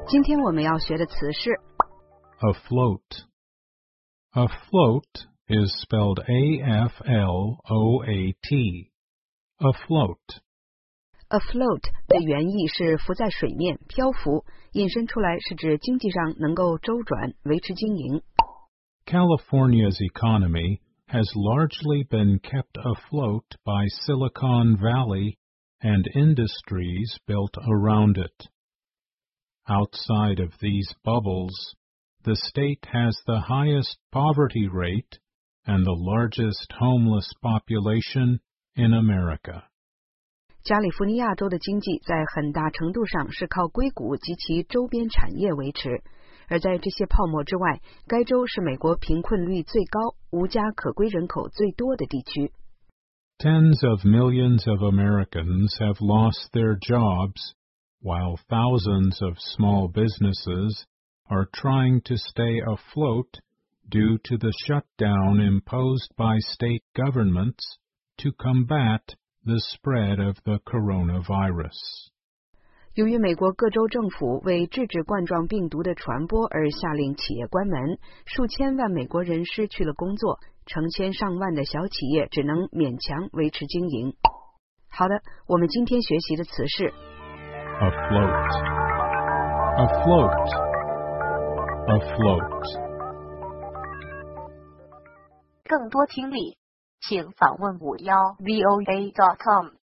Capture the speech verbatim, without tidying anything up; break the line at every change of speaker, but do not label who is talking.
今天我们要学的词是
afloat. Afloat is spelled A F L O A T. Afloat.
afloat 的原意是浮在水面、漂浮，引申出来是指经济上能够周转、维持经营。
California's economy has largely been kept afloat by Silicon Valley and industries built around it. Outside of these bubbles, the state has the highest poverty rate and the largest homeless population in America.
加利福尼亚州的经济在很大程度上是靠硅谷及其周边产业维持，而在这些泡沫之外，该州是美国贫困率最高、无家可归人口最多的地区。
Tens of millions of Americans have lost their jobs, while thousands of small businesses are trying to stay afloat due to the shutdown imposed by state governments to combat the spread of the coronavirus.
由于美国各州政府为制止冠状病毒的传播而下令企业关门，数千万美国人失去了工作，成千上万的小企业只能勉强维持经营。好的，我们今天学习的词是
afloat. Afloat. Afloat.
更多听力请访问五幺 V O A dot com